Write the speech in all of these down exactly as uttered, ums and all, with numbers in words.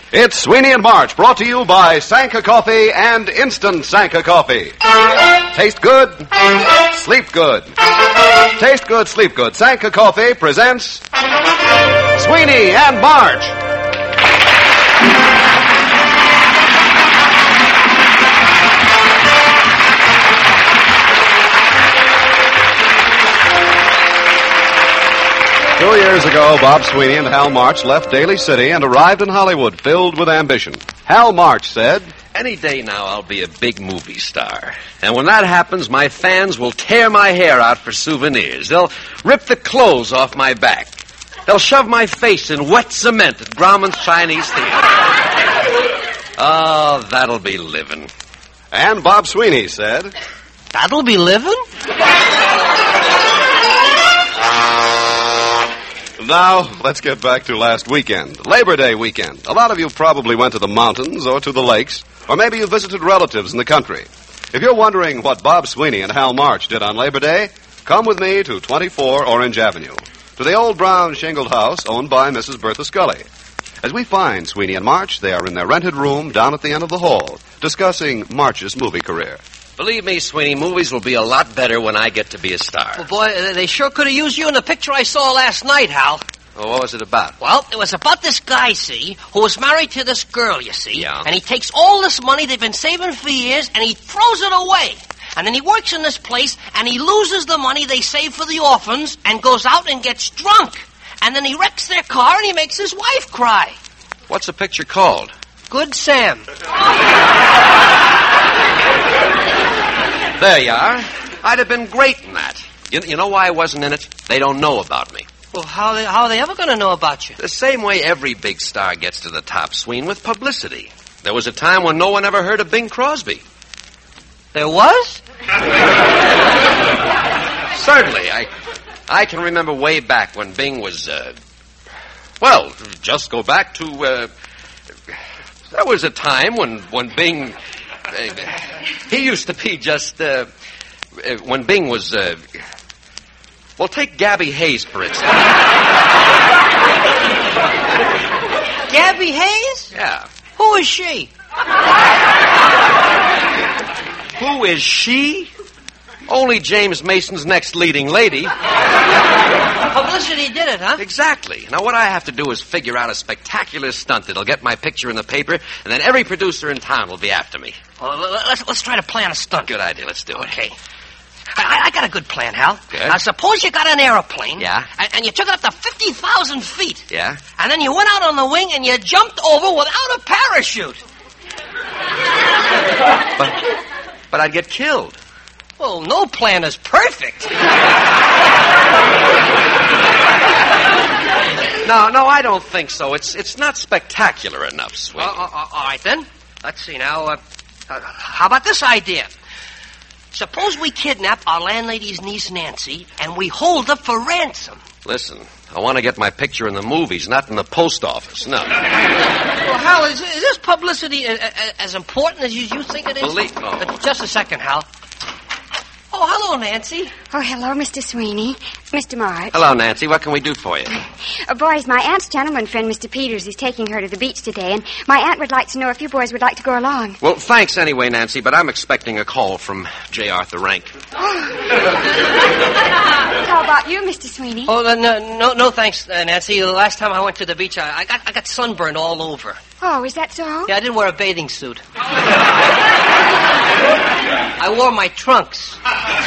It's Sweeney and March, brought to you by Sanka Coffee and Instant Sanka Coffee. Taste good, sleep good. Taste good, sleep good. Sanka Coffee presents Sweeney and March. Two years ago, Bob Sweeney and Hal March left Daly City and arrived in Hollywood filled with ambition. Hal March said, "Any day now I'll be a big movie star. And when that happens, my fans will tear my hair out for souvenirs. They'll rip the clothes off my back. They'll shove my face in wet cement at Grauman's Chinese Theater. Oh, that'll be living." And Bob Sweeney said, "That'll be living?" Now, let's get back to last weekend, Labor Day weekend. A lot of you probably went to the mountains or to the lakes, or maybe you visited relatives in the country. If you're wondering what Bob Sweeney and Hal March did on Labor Day, come with me to twenty-four Orange Avenue, to the old brown shingled house owned by Missus Bertha Scully. As we find Sweeney and March, they are in their rented room down at the end of the hall, discussing March's movie career. Believe me, Sweeney, movies will be a lot better when I get to be a star. Well, boy, they sure could have used you in the picture I saw last night, Hal. Well, what was it about? Well, it was about this guy, see, who was married to this girl, you see. Yeah. And he takes all this money they've been saving for years, and he throws it away. And then he works in this place, and he loses the money they saved for the orphans, and goes out and gets drunk. And then he wrecks their car, and he makes his wife cry. What's the picture called? Good Sam. There you are. I'd have been great in that. You, you know why I wasn't in it? They don't know about me. Well, how, they, how are they ever going to know about you? The same way every big star gets to the top, Sween, with publicity. There was a time when no one ever heard of Bing Crosby. There was? Certainly. I I can remember way back when Bing was, uh... Well, just go back to, uh... There was a time when, when Bing... Uh, he used to be just, uh, uh, when Bing was, uh, well, take Gabby Hayes, for instance. Gabby Hayes? Yeah. Who is she? Who is she? Only James Mason's next leading lady. Publicity did it, huh? Exactly. Now, what I have to do is figure out a spectacular stunt that'll get my picture in the paper, and then every producer in town will be after me. Well, let's, let's try to plan a stunt. Good idea. Let's do it. Okay. I, I got a good plan, Hal. Good. Now, suppose you got an aeroplane. Yeah. And, and you took it up to fifty thousand feet. Yeah. And then you went out on the wing and you jumped over without a parachute. But, but I'd get killed. Well, no plan is perfect. No, no, I don't think so. It's it's not spectacular enough, Sweeney. Uh, uh, uh, all right, then. Let's see now. Uh, uh, how about this idea? Suppose we kidnap our landlady's niece, Nancy, and we hold her for ransom. Listen, I want to get my picture in the movies, not in the post office. No. Well, Hal, is, is this publicity a, a, as important as you, you think it is? Believe- oh. Uh, just a second, Hal. Oh, hello, Nancy. Oh, hello, Mister Sweeney. Mister March. Hello, Nancy. What can we do for you? Uh, boys, my aunt's gentleman friend, Mister Peters, is taking her to the beach today, and my aunt would like to know if you boys would like to go along. Well, thanks anyway, Nancy, but I'm expecting a call from J. Arthur Rank. How about you, Mister Sweeney? Oh, uh, no, no, no, thanks, uh, Nancy. The last time I went to the beach, I, I got I got sunburned all over. Oh, is that so? Yeah, I didn't wear a bathing suit. I wore my trunks.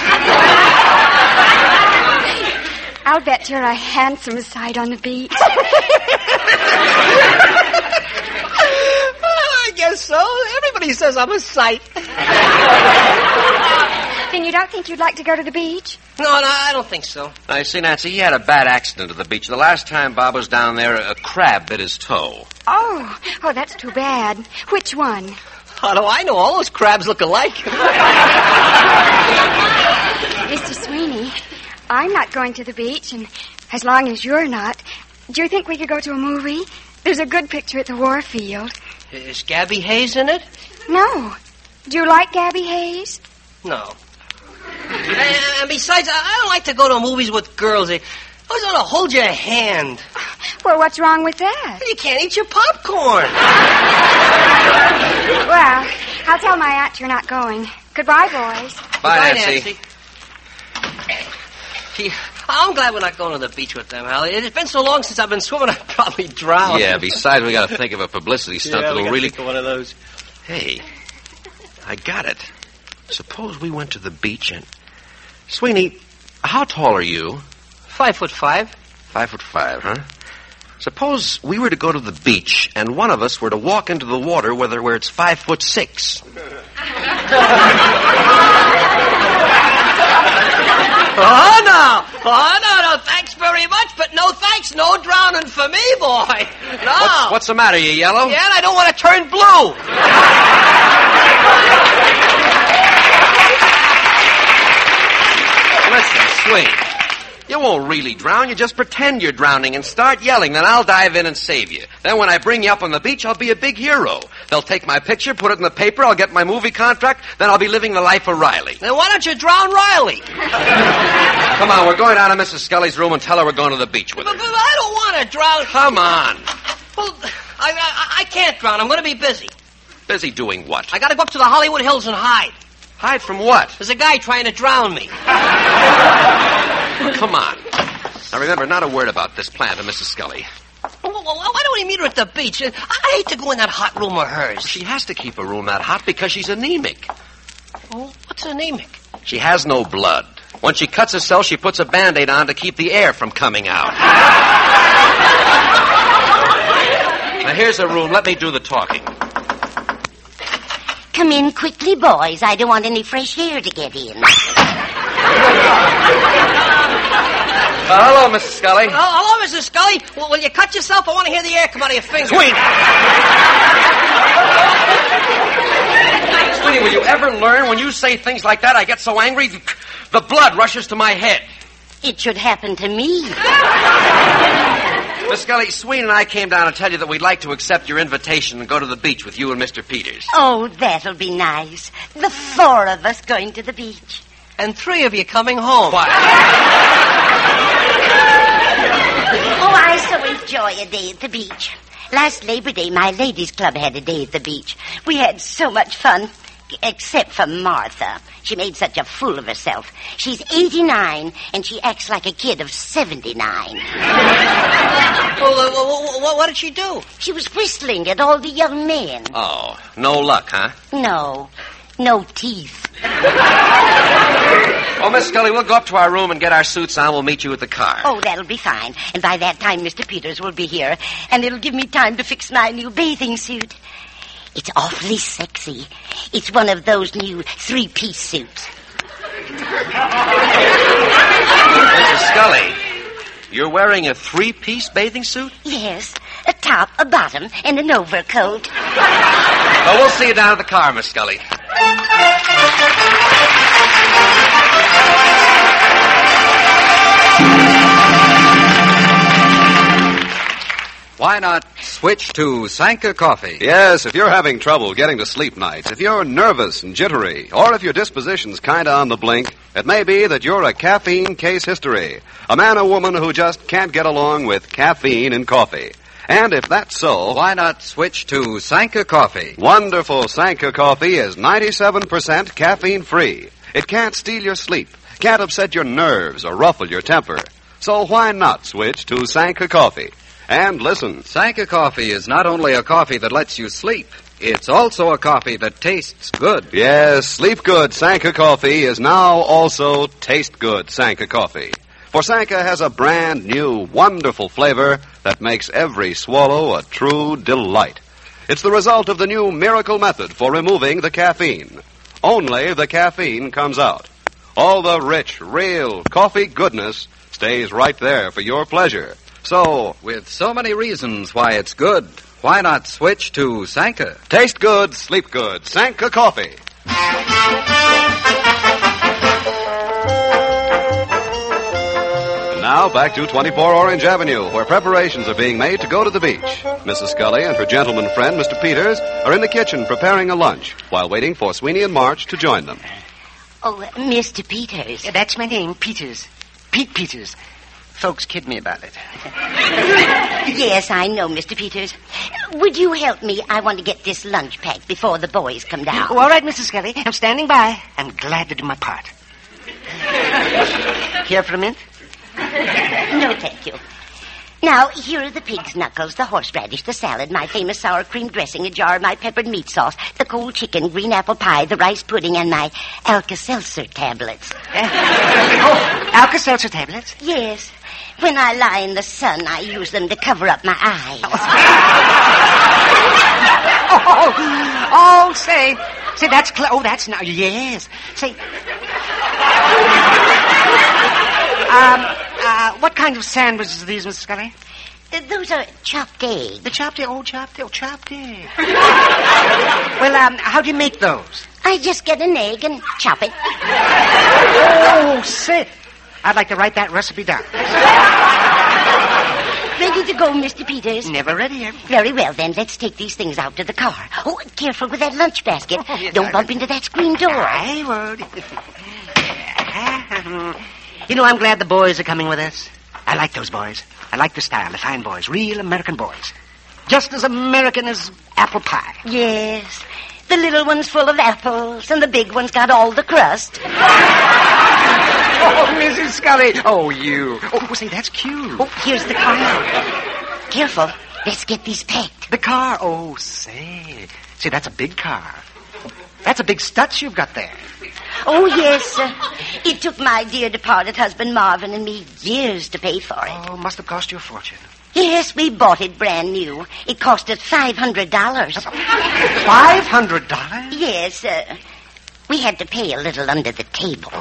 I'll bet you're a handsome sight on the beach. Well, I guess so. Everybody says I'm a sight. Then you don't think you'd like to go to the beach? No, no, I don't think so. Now, you see, Nancy, he had a bad accident at the beach. The last time Bob was down there, a crab bit his toe. Oh, oh, that's too bad. Which one? How do I know? All those crabs look alike. Mister Sweeney, I'm not going to the beach, and as long as you're not, do you think we could go to a movie? There's a good picture at the Warfield. Is Gabby Hayes in it? No. Do you like Gabby Hayes? No. And, and besides, I I don't like to go to movies with girls. They always want to hold your hand. Well, what's wrong with that? You can't eat your popcorn. Well, I'll tell my aunt you're not going. Goodbye, boys. Bye, Goodbye, Nancy. Gee, I'm glad we're not going to the beach with them, Allie. It's been so long since I've been swimming, I'd probably drown. Yeah, besides, we got to think of a publicity stunt yeah, we that'll gotta really... think of one of those. Hey, I got it. Suppose we went to the beach and... Sweeney, how tall are you? Five foot five. Five foot five, huh? Suppose we were to go to the beach and one of us were to walk into the water where, where it's five foot six. Oh, no. Oh, no, no. Thanks very much, but no thanks. No drowning for me, boy. No. What's, what's the matter, you yellow? Yeah, and I don't want to turn blue. Listen, Sweeney. You won't really drown. You just pretend you're drowning and start yelling. Then I'll dive in and save you. Then when I bring you up on the beach, I'll be a big hero. They'll take my picture, put it in the paper, I'll get my movie contract, then I'll be living the life of Riley. Then why don't you drown Riley? Come on, we're going down to Missus Scully's room and tell her we're going to the beach with her. But, but I don't want to drown. Come on. Well, I, I, I can't drown. I'm going to be busy. Busy doing what? I got to go up to the Hollywood Hills and hide. Hide from what? There's a guy trying to drown me. Come on. Now remember, not a word about this plan to Missus Scully. Well, well, why don't we meet her at the beach? I hate to go in that hot room of hers. She has to keep her room that hot because she's anemic. Oh, what's anemic? She has no blood. When she cuts herself, she puts a Band-Aid on to keep the air from coming out. Now, here's the room. Let me do the talking. Come in quickly, boys. I don't want any fresh air to get in. Uh, hello, Missus Scully. Oh, hello, Missus Scully. Well, will you cut yourself? I want to hear the air come out of your fingers. Sweeney! Sweeney, will you ever learn? When you say things like that, I get so angry, the blood rushes to my head. It should happen to me. Miss Scully, Sweeney and I came down to tell you that we'd like to accept your invitation and go to the beach with you and Mister Peters. Oh, that'll be nice. The four of us going to the beach. And three of you coming home. What? Oh, I so enjoy a day at the beach. Last Labor Day, my ladies' club had a day at the beach. We had so much fun, except for Martha. She made such a fool of herself. She's eighty-nine, and she acts like a kid of seventy-nine. Well, uh, what, what did she do? She was whistling at all the young men. Oh, no luck, huh? No, no teeth. Well, Miss Scully, we'll go up to our room and get our suits on. We'll meet you at the car. Oh, that'll be fine. And by that time, Mister Peters will be here, and it'll give me time to fix my new bathing suit. It's awfully sexy. It's one of those new three-piece suits. Missus Scully, you're wearing a three-piece bathing suit? Yes, a top, a bottom, and an overcoat. Well, we'll see you down at the car, Miss Scully. Why not switch to Sanka Coffee? Yes, if you're having trouble getting to sleep nights, if you're nervous and jittery, or if your disposition's kind of on the blink, it may be that you're a caffeine case history. A man or woman who just can't get along with caffeine in coffee. And if that's so... Why not switch to Sanka Coffee? Wonderful Sanka Coffee is ninety-seven percent caffeine-free. It can't steal your sleep, can't upset your nerves or ruffle your temper. So why not switch to Sanka Coffee? And listen. Sanka Coffee is not only a coffee that lets you sleep, it's also a coffee that tastes good. Yes, sleep good Sanka Coffee is now also taste good Sanka Coffee. For Sanka has a brand new, wonderful flavor that makes every swallow a true delight. It's the result of the new miracle method for removing the caffeine. Only the caffeine comes out. All the rich, real coffee goodness stays right there for your pleasure. So, with so many reasons why it's good, why not switch to Sanka? Taste good, sleep good. Sanka Coffee. And now back to twenty-four Orange Avenue, where preparations are being made to go to the beach. Missus Scully and her gentleman friend, Mister Peters, are in the kitchen preparing a lunch while waiting for Sweeney and March to join them. Oh, Mister Peters. Yeah, that's my name, Peters. Pete Peters. Folks kid me about it. Yes, I know, Mister Peters. Would you help me? I want to get this lunch packed before the boys come down. Oh, all right, Missus Scully. I'm standing by. I'm glad to do my part. Here for a mint? No, thank you. Now, here are the pig's knuckles, the horseradish, the salad, my famous sour cream dressing, a jar of my peppered meat sauce, the cold chicken, green apple pie, the rice pudding, and my Alka-Seltzer tablets. Uh, oh, Alka-Seltzer tablets? Yes. When I lie in the sun, I use them to cover up my eyes. Oh, oh, oh say, say, that's, cl- oh, that's now, yes. Say, um, uh, what kind of sandwiches are these, Missus Scully? Uh, those are chopped eggs. The chopped egg, oh, chopped egg, oh, chopped egg. Well, um, how do you make those? I just get an egg and chop it. Oh, say, I'd like to write that recipe down. Ready to go, Mister Peters? Never ready yet. Very well, then. Let's take these things out to the car. Oh, careful with that lunch basket. Oh, yes, Don't I bump will. into that screen door. I won't. You know, I'm glad the boys are coming with us. I like those boys. I like the style, the fine boys, real American boys. Just as American as apple pie. Yes. The little one's full of apples, and the big one's got all the crust. Oh, Missus Scully. Oh, you. Oh, say, that's cute. Oh, here's the car. Careful. Let's get these packed. The car. Oh, say. Say, that's a big car. That's a big stutz you've got there. Oh, yes, sir. It took my dear departed husband Marvin and me years to pay for it. Oh, must have cost you a fortune. Yes, we bought it brand new. It cost us five hundred dollars. Five hundred dollars? Yes, sir. We had to pay a little under the table.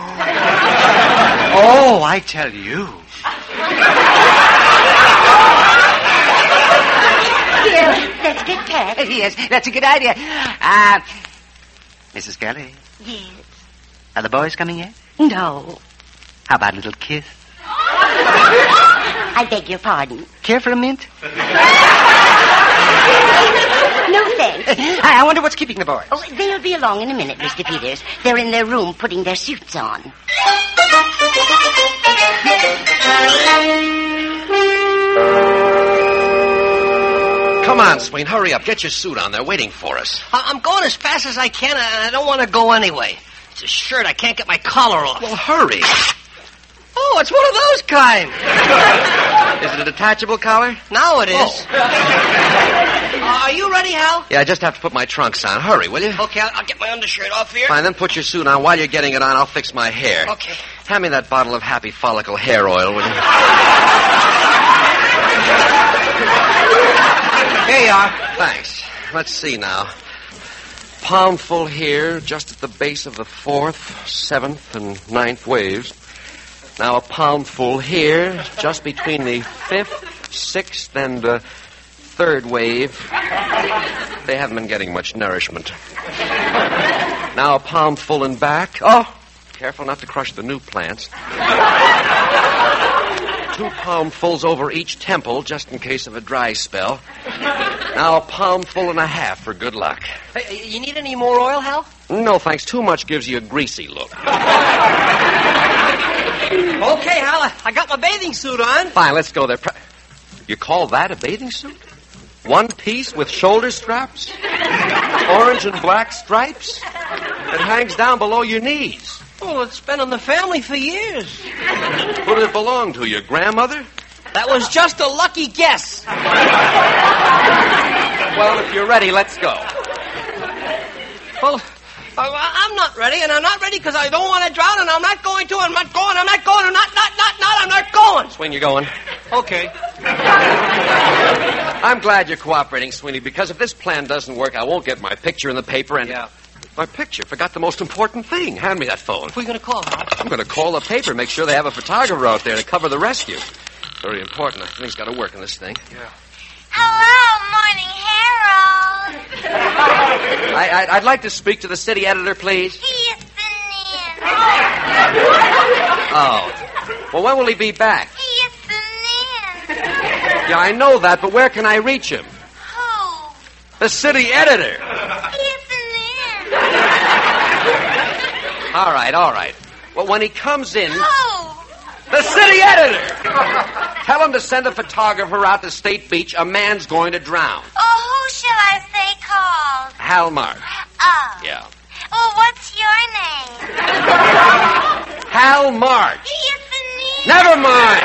Oh, I tell you. Here, let's get packed. Yes, that's a good idea. Uh, Missus Scully, Yes. are the boys coming yet? No. How about a little kiss? I beg your pardon. Care for a mint? No, thanks. I, I wonder what's keeping the boys. Oh, they'll be along in a minute, Mister Peters. They're in their room putting their suits on. Come on, Swain, hurry up. Get your suit on. They're waiting for us. I- I'm going as fast as I can, and I don't want to go anyway. It's a shirt. I can't get my collar off. Well, hurry. Oh, it's one of those kind. Is it a detachable collar? Now it is. Uh, are you ready, Hal? Yeah, I just have to put my trunks on. Hurry, will you? Okay, I'll, I'll get my undershirt off here. Fine, then put your suit on. While you're getting it on, I'll fix my hair. Okay. Hand me that bottle of Happy Follicle hair oil, will you? Here you are. Thanks. Let's see now. Palmful here, just at the base of the fourth, seventh, and ninth waves. Now a palmful here, just between the fifth, sixth, and uh, third wave. They haven't been getting much nourishment. Now a palmful in back. Oh, careful not to crush the new plants. Two palmfuls over each temple, just in case of a dry spell. Now a palmful and a half for good luck. Hey, you need any more oil, Hal? No, thanks. Too much gives you a greasy look. Okay, Hal. I, I got my bathing suit on. Fine, let's go there. Pre- you call that a bathing suit? One piece with shoulder straps? Orange and black stripes? It hangs down below your knees. Oh, it's been in the family for years. Who did it belong to, your grandmother? That was just a lucky guess. Well, if you're ready, let's go. Well, I- I'm not ready, and I'm not ready because I don't want to drown, and I'm not going to. I'm not going. I'm not going. I'm not, not, not, not. I'm not going. Swing, you going? Okay. I'm glad you're cooperating, Sweeney, because if this plan doesn't work, I won't get my picture in the paper and... Yeah. My picture. Forgot the most important thing. Hand me that phone. Who are you going to call, Hal? I'm going to call the paper, make sure they have a photographer out there to cover the rescue. Very important. Everything's got to work in this thing. Yeah. Hello, Morning Herald. I, I, I'd like to speak to the city editor, please. He's been in. Oh. Well, when will he be back? He's been in. Yeah, I know that, but where can I reach him? Who? The city editor. He's been in. All right, all right. Well, when he comes in... Who? The city editor! Tell him to send a photographer out to State Beach. A man's going to drown. Oh, who shall I say called? Hal March. Oh. Yeah. Well, what's your name? Hal March. Tiffany. Never mind.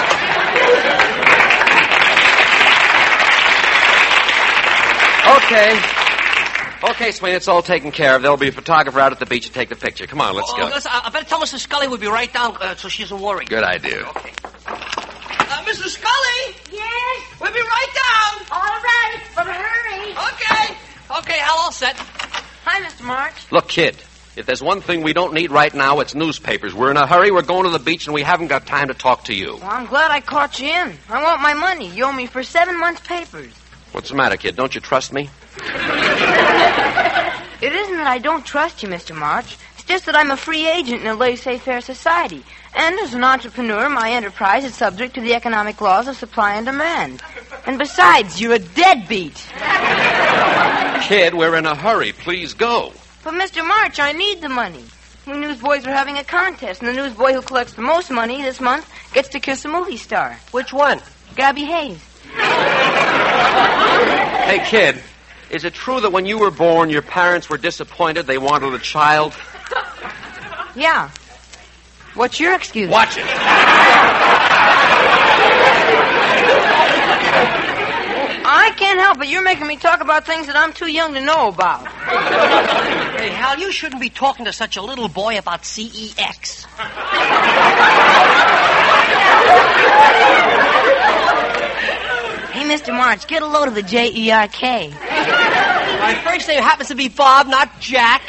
Okay. Okay, Swain, it's all taken care of. There'll be a photographer out at the beach to take the picture. Come on, let's Oh, go. listen, I I better tell Missus Scully we'll be right down uh, so she doesn't worry. Good idea. Okay. Uh, Missus Scully! Yes? We'll be right down! All right, but hurry. Okay. Okay, Hal, all set. Hi, Mister March. Look, kid, if there's one thing we don't need right now, it's newspapers. We're in a hurry, we're going to the beach, and we haven't got time to talk to you. Well, I'm glad I caught you in. I want my money. You owe me for seven months' papers. What's the matter, kid? Don't you trust me? It isn't that I don't trust you, Mister March. It's just that I'm a free agent in a laissez-faire society. And as an entrepreneur, my enterprise is subject to the economic laws of supply and demand. And besides, you're a deadbeat. Kid, we're in a hurry. Please go. But, Mister March, I need the money. We newsboys are having a contest, and the newsboy who collects the most money this month gets to kiss a movie star. Which one? Gabby Hayes. Hey, kid, is it true that when you were born, your parents were disappointed they wanted a child? Yeah. What's your excuse? Watch it. I can't help it. You're making me talk about things that I'm too young to know about. Hey, Hal, you shouldn't be talking to such a little boy about C E X. Hey, Mister March, get a load of the J E R K. My first name happens to be Bob, not Jack.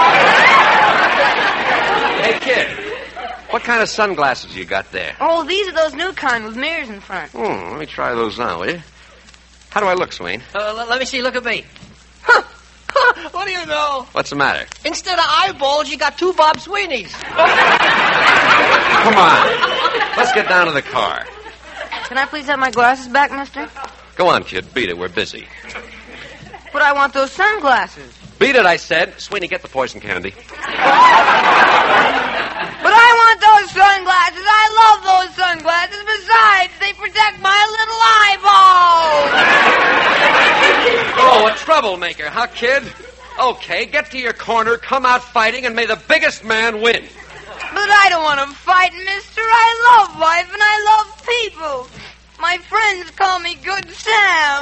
Hey, kid, what kind of sunglasses you got there? Oh, these are those new kind with mirrors in front. Hmm, let me try those now, will you? How do I look, Swain? Uh, l- let me see. Look at me. Huh. Huh. What do you know? What's the matter? Instead of eyeballs, you got two Bob Sweeneys. Come on. Let's get down to the car. Can I please have my glasses back, mister? Go on, kid. Beat it. We're busy. But I want those sunglasses. Beat it, I said. Sweeney, get the poison candy. But I want those sunglasses. I love those sunglasses. Besides, they protect my little eyeball. Oh, a troublemaker, huh, kid? Okay, get to your corner, come out fighting, and may the biggest man win. But I don't want to fight, mister. I love life and I love people. My friends call me Good Sam.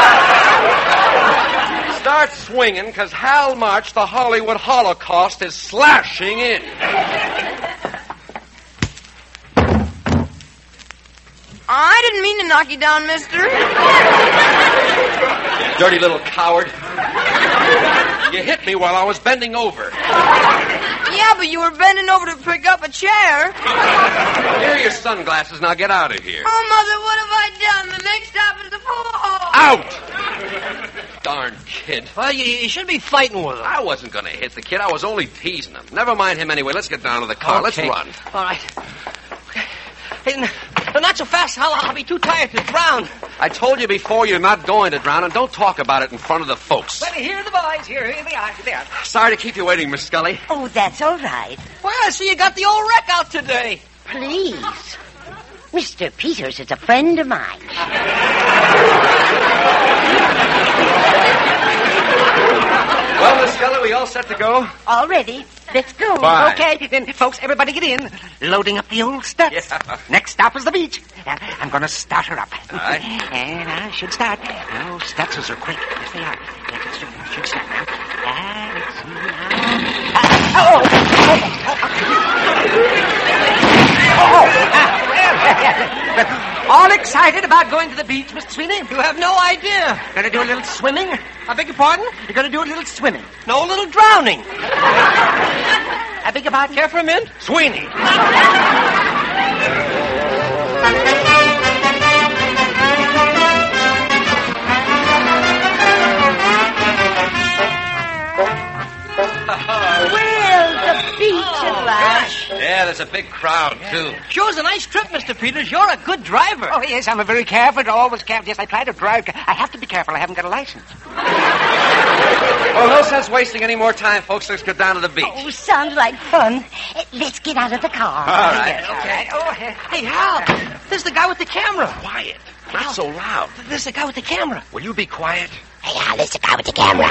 Start swinging, because Hal March, the Hollywood Holocaust, is slashing in. I didn't mean to knock you down, mister. Dirty little coward. You hit me while I was bending over. Yeah, but you were bending over to pick up a chair. Here are your sunglasses. Now get out of here. Oh, Mother, what have I done? The next stop is the pool. Out! Darn kid. Well, you, you should be fighting with him. I wasn't going to hit the kid. I was only teasing him. Never mind him anyway. Let's get down to the car. Let's Okay. run. All right. Okay. Hey, n- not so fast, Hal. I'll be too tired to drown. I told you before you're not going to drown, and don't talk about it in front of the folks. Well, here are the boys. Here, here they are. Here they are. Sorry to keep you waiting, Miss Scully. Oh, that's all right. Well, I see you got the old wreck out today. Please. Mister Peters is a friend of mine. Well, Miss Scully, we all set to go? All ready. Let's go. Bye. Okay, then, folks, everybody get in. Loading up the old studs. Yeah. Next stop is the beach. Now, I'm going to start her up. All right. And I should start. Oh, Stutzes are quick. Yes, they are. Yes, it should, should start now. Ah, let's see now. Ah, oh, oh, oh, oh. All excited about going to the beach, Mister Sweeney? You have no idea. Going to do a little swimming? I beg your pardon? You're going to do a little swimming. No little drowning. I beg your pardon? Care for a mint? Sweeney! Well, the beach at last. Yeah, there's a big crowd, too. Sure was a nice trip, Mister Peters. You're a good driver. Oh, yes, I'm a very careful, always careful. Yes, I try to drive. I have to be careful. I haven't got a license. Well, no sense wasting any more time, folks. Let's get down to the beach. Oh, sounds like fun. Uh, Let's get out of the car. All right. Okay. Oh, hey, Hal, there's the guy with the camera. Quiet. Not so loud. There's the guy with the camera. Will you be quiet? Hey, Al, there's the guy with the camera.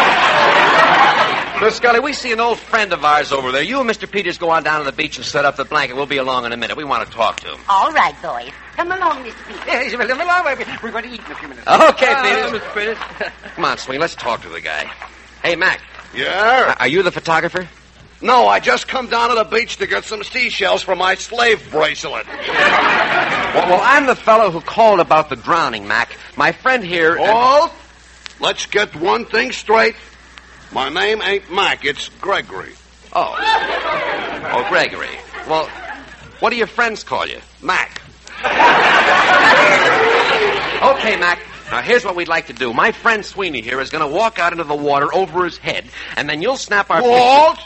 Miss Scully, we see an old friend of ours over there. You and Mister Peters go on down to the beach and set up the blanket. We'll be along in a minute. We want to talk to him. All right, boys. Come along, Mister Peters. Yes, well, come along. We're going to eat in a few minutes. Okay, Uh, Peters. Mister Peters. Come on, Swing. Let's talk to the guy. Hey, Mac. Yeah? Are you the photographer? No, I just come down to the beach to get some seashells for my slave bracelet. Well, well, I'm the fellow who called about the drowning, Mac. My friend here... uh, Halt! Let's get one thing straight. My name ain't Mac, it's Gregory. Oh. Oh, Gregory. Well, what do your friends call you? Mac. Okay, Mac. Now, here's what we'd like to do. My friend Sweeney here is going to walk out into the water over his head, and then you'll snap our... Walt?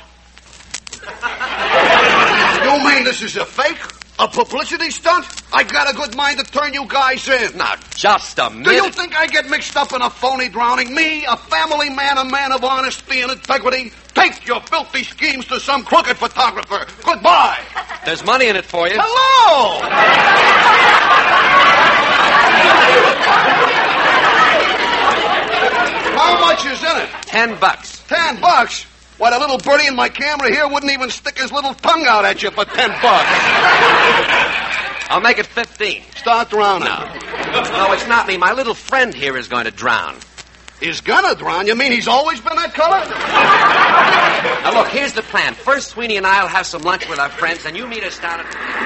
You mean this is a fake? A publicity stunt? I got a good mind to turn you guys in. Now, just a minute. Do you think I get mixed up in a phony drowning? Me, a family man, a man of honesty and integrity? Take your filthy schemes to some crooked photographer. Goodbye. There's money in it for you. Hello! How much is in it? Ten bucks. Ten bucks? Why, the little birdie in my camera here wouldn't even stick his little tongue out at you for ten bucks. I'll make it fifteen. Start drowning. No. No, it's not me. My little friend here is going to drown. He's gonna drown? You mean he's always been that color? Now, look, here's the plan. First, Sweeney and I will have some lunch with our friends, and you meet us down at...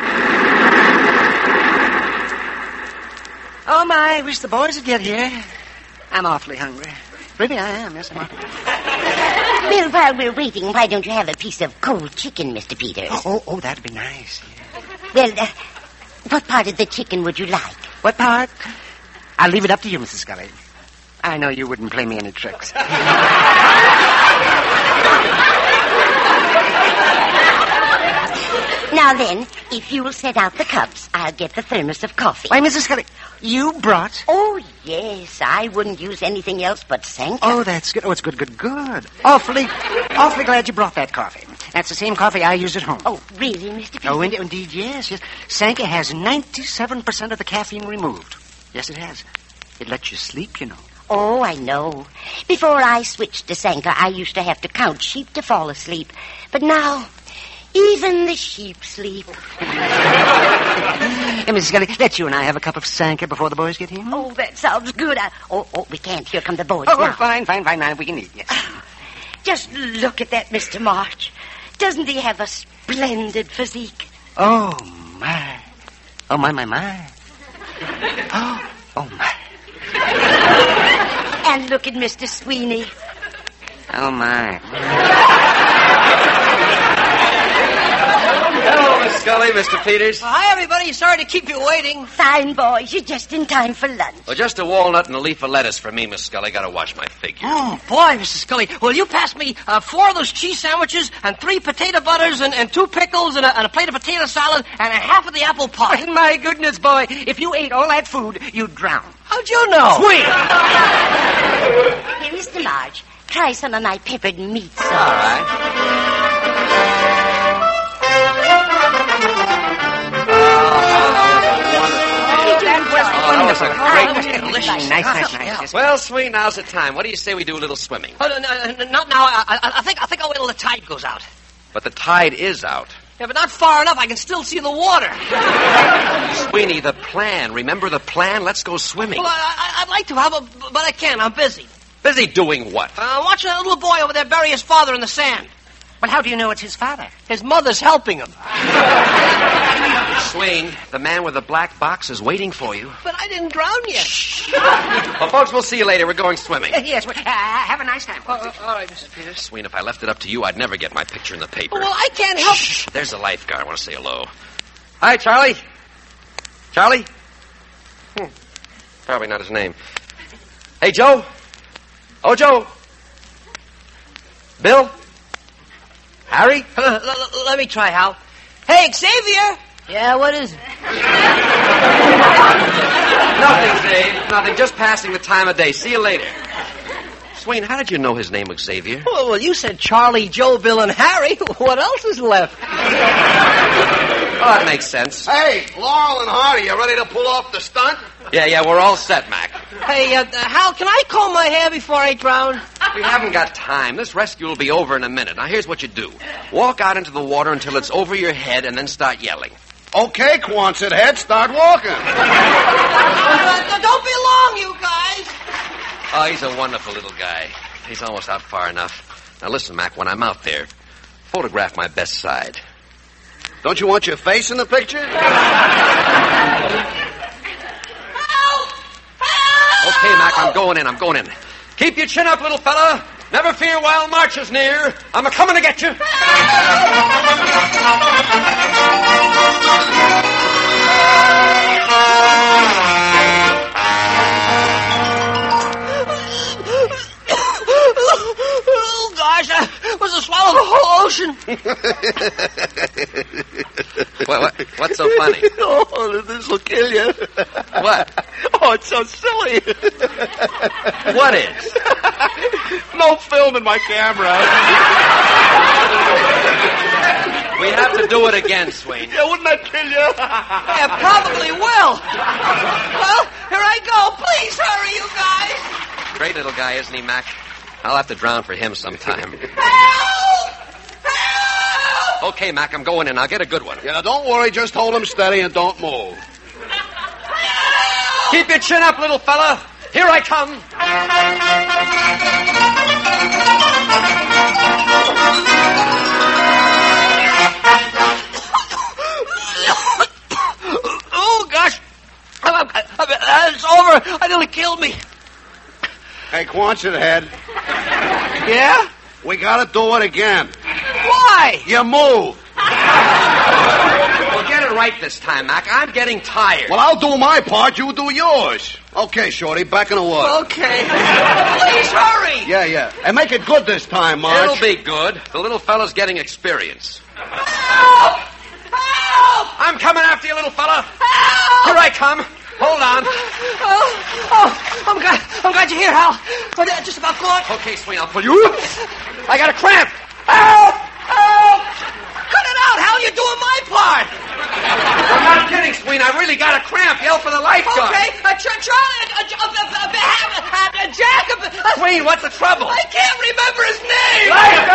Oh, my, I wish the boys would get here. I'm awfully hungry. Really, I am, yes, I'm awfully Well, while we're waiting, why don't you have a piece of cold chicken, Mister Peters? Oh, oh, that'd be nice. Well, uh, what part of the chicken would you like? What part? I'll leave it up to you, Missus Scully. I know you wouldn't play me any tricks. Now then, if you'll set out the cups, I'll get the thermos of coffee. Why, Missus Scully, you brought... Oh, yes, I wouldn't use anything else but Sanka. Oh, that's good. Oh, it's good, good, good. Awfully, awfully glad you brought that coffee. That's the same coffee I use at home. Oh, really, Mister Peters? Oh, indeed, indeed, yes, yes. Sanka has ninety-seven percent of the caffeine removed. Yes, it has. It lets you sleep, you know. Oh, I know. Before I switched to Sanka, I used to have to count sheep to fall asleep. But now, even the sheep sleep. Hey, Missus Scully, let you and I have a cup of Sanka before the boys get here. Oh, that sounds good. I... Oh, oh, we can't. Here come the boys Oh, now. fine, fine, fine. Now we can eat, yes. Just look at that Mister March. Doesn't he have a splendid physique? Oh, my. Oh, my, my, my. Oh, oh, my. And look at Mister Sweeney. Oh, my. Hello, Miss Scully, Mister Peters. Well, hi, everybody. Sorry to keep you waiting. Fine, boys. You're just in time for lunch. Well, just a walnut and a leaf of lettuce for me, Miss Scully. Got to wash my figure. Oh, boy, Mister Scully. Will you pass me uh, four of those cheese sandwiches and three potato butters and, and two pickles and a, and a plate of potato salad and a half of the apple pie? My goodness, boy. If you ate all that food, you'd drown. How'd you know? Sweet. Here, Mister March, try some of my peppered meat sauce. All right. That was a great, delicious. nice, nice, nice. Yes. Well, Sweeney, now's the time. What do you say we do a little swimming? Oh, no, no, no, not now. I, I, I think I think I'll wait till the tide goes out. But the tide is out. Yeah, but not far enough. I can still see the water. Sweeney, the plan. Remember the plan? Let's go swimming. Well, I, I, I'd like to have a, but I can't. I'm busy. Busy doing what? Uh, watching a little boy over there bury his father in the sand. But how do you know it's his father? His mother's helping him. Sween, the man with the black box is waiting for you. But I didn't drown yet. Well, folks, we'll see you later. We're going swimming. Uh, yes, well, uh, have a nice time. Uh, uh, all right, Mister Peters. Sween, if I left it up to you, I'd never get my picture in the paper. Well, I can't help. Shh, there's a lifeguard. I want to say hello. Hi, Charlie. Charlie? Hmm. Probably not his name. Hey, Joe. Oh, Joe. Bill? Harry? Uh, l- l- let me try, Hal. Hey, Xavier. Yeah, what is it? Nothing, Dave. Nothing. Just passing the time of day. See you later. Swain, how did you know his name was Xavier? Well, well, you said Charlie, Joe, Bill, and Harry. What else is left? Well, that makes sense. Hey, Laurel and Hardy, you ready to pull off the stunt? Yeah, yeah, we're all set, Mac. Hey, uh, Hal, can I comb my hair before I drown? We haven't got time. This rescue will be over in a minute. Now, here's what you do. Walk out into the water until it's over your head and then start yelling. Okay, Quonset head, start walking. Uh, don't be long, you guys. Oh, he's a wonderful little guy. He's almost out far enough. Now, listen, Mac, when I'm out there, photograph my best side. Don't you want your face in the picture? Help! Help! Okay, Mac, I'm going in, I'm going in. Keep your chin up, little fella. Never fear while March is near. I'm a-coming to get you. Oh, gosh, I was to swallow the whole ocean. what, what, what's so funny? Oh, this will kill you. What? Oh, it's so silly. What is? No film in my camera. We have to do it again, Swain. Yeah, wouldn't that kill you? Yeah, probably will. Well, here I go. Please hurry, you guys. Great little guy, isn't he, Mac? I'll have to drown for him sometime. Help! Help! Okay, Mac, I'm going in. I'll get a good one. Yeah, now don't worry. Just hold him steady and don't move. Keep your chin up, little fella. Here I come. Oh, gosh. It's over. I nearly killed me. Hey, Quonset head. Yeah? We gotta do it again. Why? You move. Well, get it right this time, Mac. I'm getting tired. Well, I'll do my part. You do yours. Okay, Shorty, back in the water. Okay. Please hurry. Yeah, yeah. And make it good this time, Marge. It'll be good. The little fella's getting experience. Help! Help! I'm coming after you, little fella. Help! Here I come. Hold on. Oh, oh, I'm glad, I'm glad you're here, Hal. But uh, just about caught. Okay, Swain, I'll pull you. I got a cramp. Help! Help! Cut it out, Hal. You're doing my part. I'm not kidding, Swain. I really got a cramp. Yell for the lifeguard. Okay, uh, Ch- Charlie, uh, uh, uh, uh, uh, uh, Jack. Uh, uh, Swain, what's the trouble? I can't remember his name.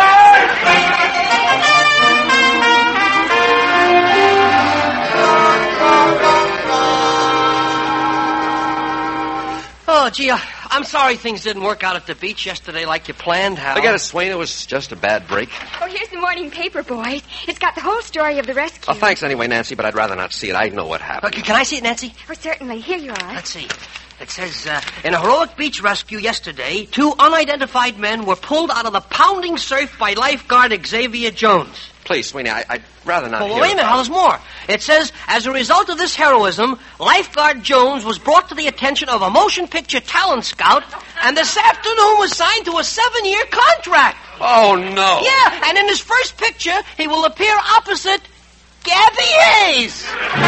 Oh, gee, uh, I'm sorry things didn't work out at the beach yesterday like you planned, Hal. I got it, Swain. It was just a bad break. Oh, here's the morning paper, boys. It's got the whole story of the rescue. Oh, thanks anyway, Nancy, but I'd rather not see it. I know what happened. Okay, can I see it, Nancy? Oh, certainly. Here you are. Let's see. It says, uh, in a heroic beach rescue yesterday, two unidentified men were pulled out of the pounding surf by lifeguard Xavier Jones. Please, Sweeney, I, I'd rather not Well, hear wait a it. minute, Hal, there's more. It says, as a result of this heroism, lifeguard Jones was brought to the attention of a motion picture talent scout, and this afternoon was signed to a seven-year contract. Oh, no. Yeah, and in his first picture, he will appear opposite Gabby Hayes.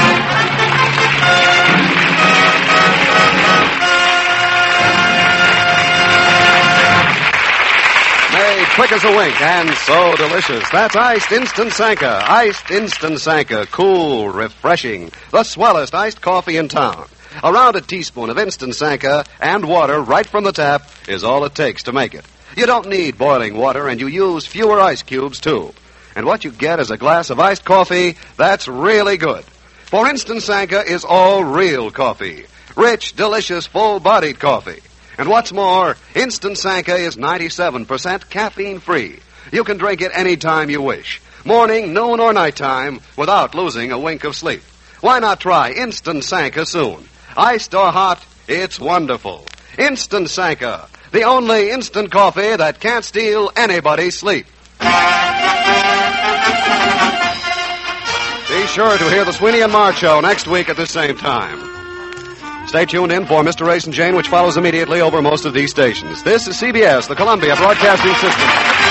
Made quick as a wink and so delicious. That's Iced Instant Sanka. Iced Instant Sanka. Cool, refreshing. The swellest iced coffee in town. A rounded teaspoon of Instant Sanka and water right from the tap is all it takes to make it. You don't need boiling water, and you use fewer ice cubes, too. And what you get is a glass of iced coffee that's really good. For Instant Sanka is all real coffee. Rich, delicious, full-bodied coffee. And what's more, Instant Sanka is ninety-seven percent caffeine-free. You can drink it any time you wish, morning, noon, or nighttime, without losing a wink of sleep. Why not try Instant Sanka soon? Iced or hot, it's wonderful. Instant Sanka, the only instant coffee that can't steal anybody's sleep. Be sure to hear the Sweeney and March Show next week at the same time. Stay tuned in for Mister Race and Jane, which follows immediately over most of these stations. This is C B S, the Columbia Broadcasting System.